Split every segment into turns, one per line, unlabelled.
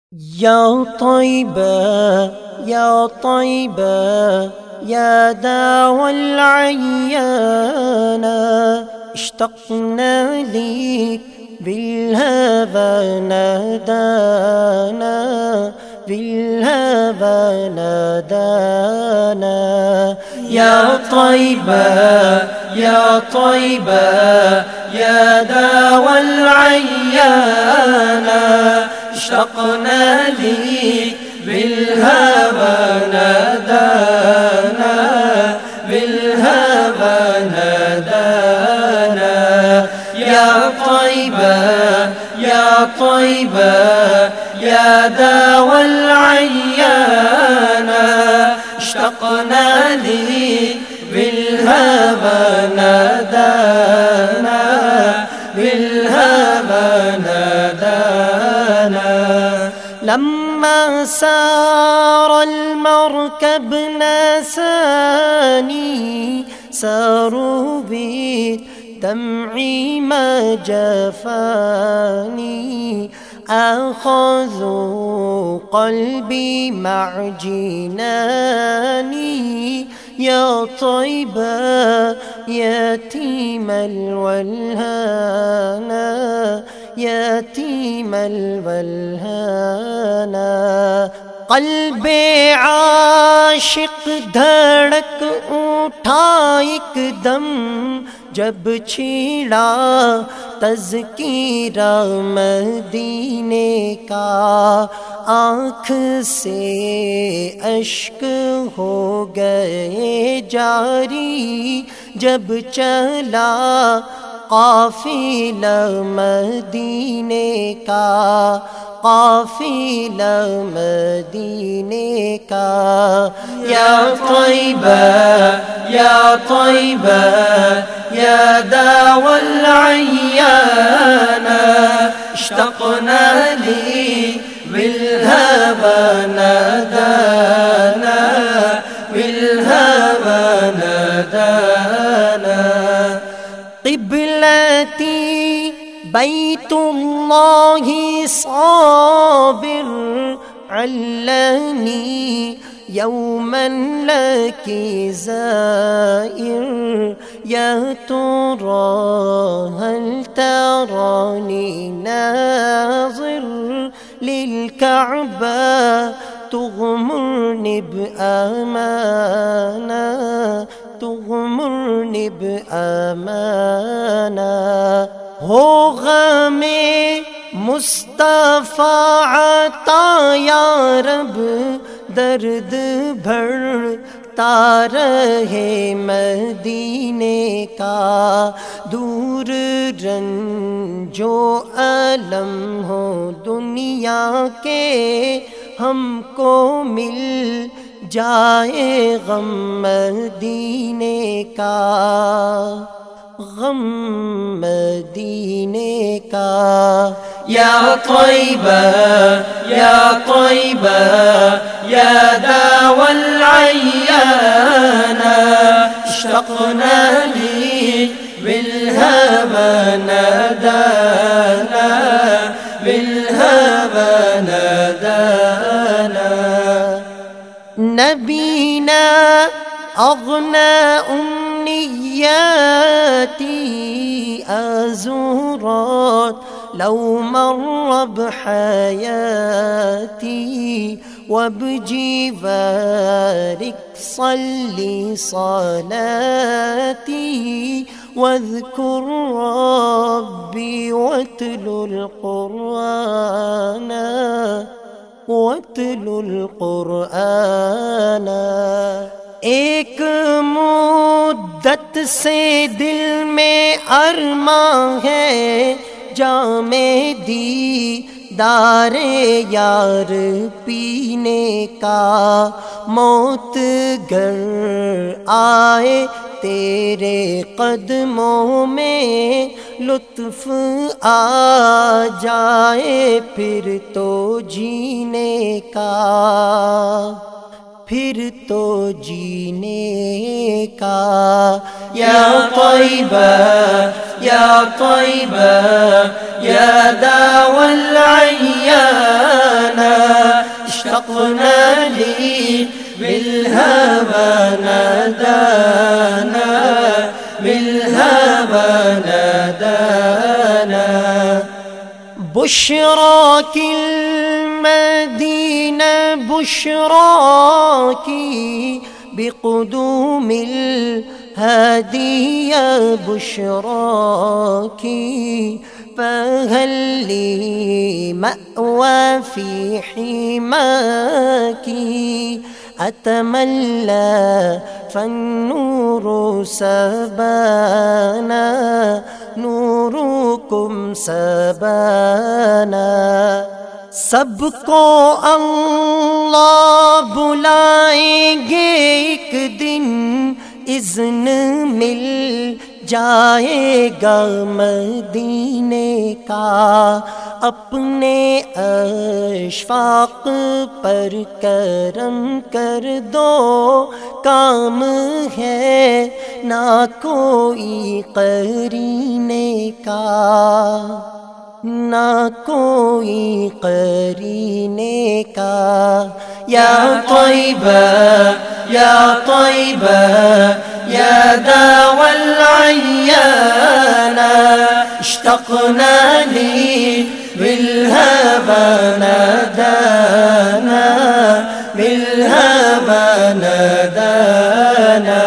يا طيبة يا طيبة يا داوى العيانا اشتقنا ليك بالهوى نادانا بالهوى نادانا يا طيبة يا طيبة يا داوى العيانا اشتقنا ليك بالهوى نادانا بالهوى نادانا يا طيبة يا طيبة يا داوى العيانا اشتقنا ليك بالهوى نادانا بالهوى نادانا لما سار المركب نساني ساروا بالدمع ما جفاني أخذوا قلبي مع جناني يا طيبة يتيم الولهانا يتيم الولهانا قلبِ عاشق دھڑک اٹھا ایک دم جب چھڑا تذکیرہ مدینے کا آنکھ سے اشک ہو گئے جاری جب چلا قافلہ مدینے کا قافلہ مدینے کا یا طیبہ یا طیبہ یا داوى العيانا اشتقنا ليك بالهوى نادانا بالهوى نادانا قبلتي بيت الله صابر علني يوما لك زائر يا ترى هل تراني ناظر للكعبة تغمرني بأمانة تغمرني بأمانة ہو غم مصطفیٰ عطا یا رب درد بڑھتا رہے مدینے کا دور رنج و الم ہو دنیا کے ہم کو مل جائے غم مدینے کا غم مدینے کا یا طیبہ یا طیبہ یا داوى العیانا اشتقنا ليك بالهوى نادانا بالهوى نادانا نبینا اغنى امنياتي ازورات لو مر بحياتي وبجوارك صلي صلاتي واذكر ربي واتلو القرآن واتلو القرآن ایک مدت سے دل میں ارماں ہے جام دیدار یار پینے کا موت گر آئے تیرے قدموں میں لطف آ جائے پھر تو جینے کا پھر تو جینے کا یا طیبہ یا طیبہ یا داوى العيانا بالهوى نادانا بالهوى نادانا بشراك المدينة بشراك بقدوم الهادي يا بشراك فهل لي مأوى في حماك أتملى فالنور سبانا نوركم سبانا سب کو اللہ بلائیں گے ایک دن اذن مل جائے گا مدینے کا اپنے اشفاق پر کرم کر دو کام ہے نہ کوئی قرینے کا نہ کوئی قرینے کا یا طیبہ یا طیبہ یا داوی العیان اشتقنا لی بالهوى نادانا بالهوى نادانا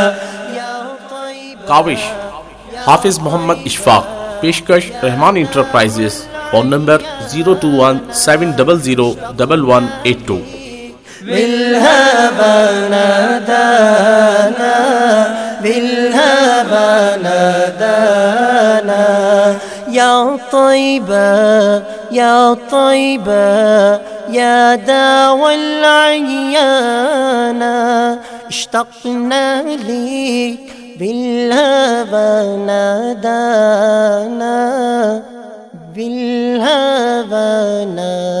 کاوش حافظ محمد اشفاق پیشکش رحمان انٹرپرائزز فون نمبر 02170011182
بالهوى نادانا بالهوى نادانا یا طیبہ یا طیبہ یا داوی العیان اشتقنا لیک بالهوى نادانا بالهوى نادانا